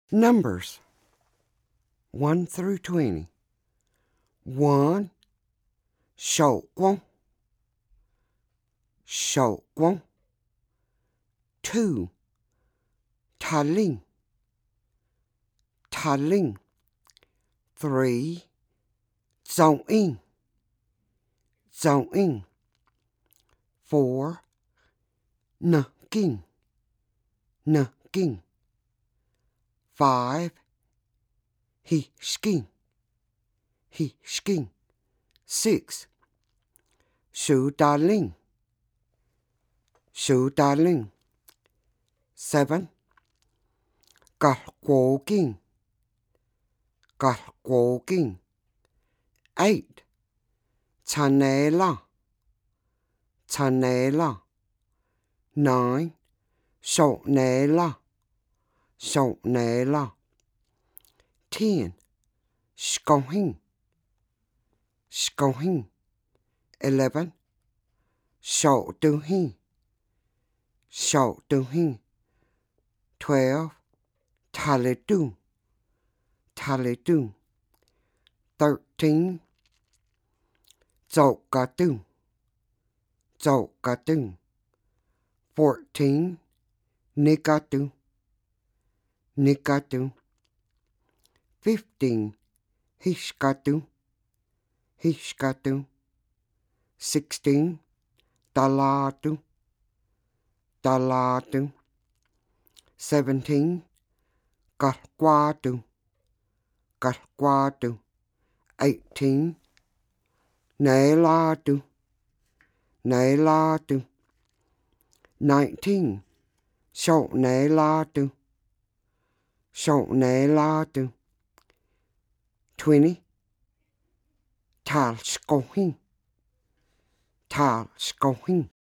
Numbers 1 through 20. 1. Shậu quang. 2. Tha linh. 3. Dòng in. 4. Nơ kinh. 5. Hi skin. 6. Su darling. 7. Gar walking. 8. Chanela. 9. Sậu nela. 10. Skohin. 11. Sậu tư hi. 12. Talidu. 13. Dậu ca tư. 14. Nikatu. 15. Hishkatu. 16. Dalatu. 17. Garquatu. 18. Nailatu. 19. Sậu nailatu. 20. Tal skohin.